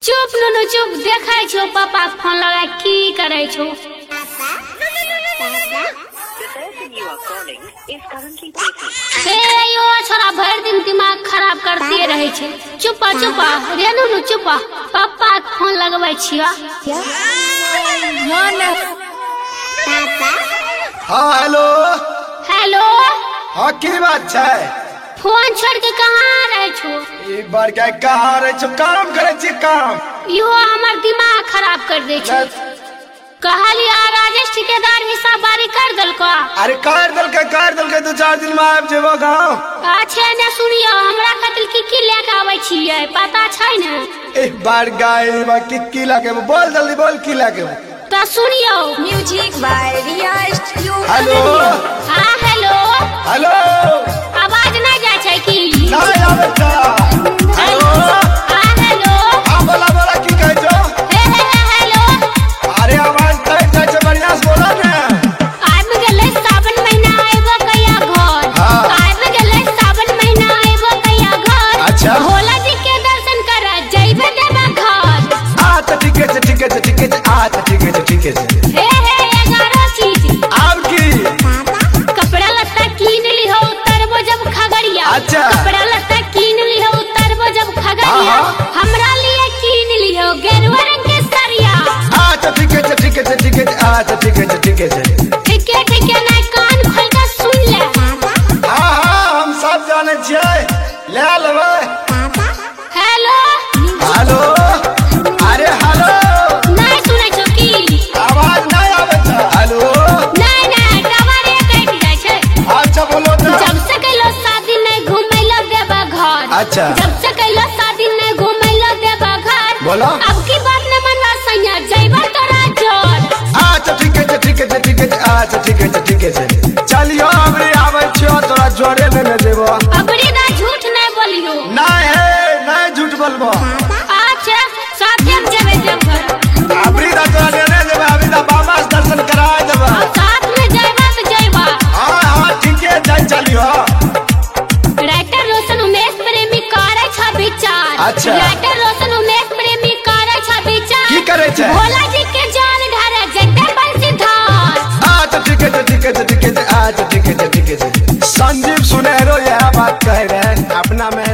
चुप नुनु चुप देखै छौ पापा फोन लगा की करै छौ। हे यो छोरा भर दिन दिमाग खराब करते रहे छे। चुप रे नुनु चुप पापा फोन लगबै छियो। हाँ हेलो हेलो हाँ की बात छै? फोन छोड़ के कहाँ रहे छो? ई बार क्या कहाँ रहे छो? काम करे छी काम। यो हमर दिमाग खराब कर दे छे। कहलिया राजेश ठेकेदार हिसाब बारी कर दलको। अरे कर दलके 2-4 दिन में आबि जेबो गाँव। अच्छा ने सुनियो हमरा कतल की लेके आबै छियै पता छै ने? एक बार गाय में की लाके बोल जल्दी बोल की लाके। तो सुनियो music by Riya studio. Hello हाँ हेलो हेलो आवाज नहीं जाय छै की? नहीं आबै छ। हेलो हाँ हेलो हाँ बोला की कहै छो? हेलो अरे आवाज कट जाय छै बढ़िया से बोला ने। आबि गेलै सावन महीना आइबो कहिया घर। हाँ। आबि गेलै सावन महीना आइबो कहिया घर। अच्छा। भोला जी के दर्शन कर जइबे देवा घर। अच्छा ठीक है अच्छा ठीक है हे 11 चीज आब की कपड़ा लत्ता कीन लिहो उतरबो जब खगड़िया। अच्छा। कपड़ा लत्ता कीन लिहो उतरबो जब खगड़िया। हाँ। हमरा लिए कीन लिहो गेरुआ रंग के सरिया। अच्छा ठीक है अच्छा ठीक है ठीक है ना कान खोल के सुन ले। हाँ हम सब जाने छियै ले लेबै। हेलो हेलो अरे हेलो नहीं सुनै छौ की? आवाज नहीं आबै छ। हेलो नहीं टावर कट जाय छै। अच्छा बोलो तो। जब से कैलो शादी नहीं घुमैलो देबा घर। अच्छा। जब से कैलो शादी नहीं घुमैलो देबा घर। बोलो। अब की बात न मनवा सैया जइबा तोरा जोर। अच्छा ठीक है अच्छा ठीक है चलियो अबरी आबै छियो तोरा जोड़े लेने जेबो। अबरी ना झूठ नहीं बोलियो। नहीं है नहीं झूठ बोलबो। अच्छा साथे हम जेबे देवघर। अबरी दा तोरा लेने जेबो अबरी दा बाबा से दर्शन करा देबो। साथ में जइबा तो जइबा। हाँ ठीक है चलियो। राइटर रोशन उमेश प्रेमी करे छ विचार। अच्छा। राइटर रोशन उमेश प्रेमी करे छ विचार। की करे छै? भोला जी के जल ढारे जटे बंसीधार। अच्छा ठीक है अच्छा ठीक है संजीव सुनहरो यह बात कह रहे हैं अपना में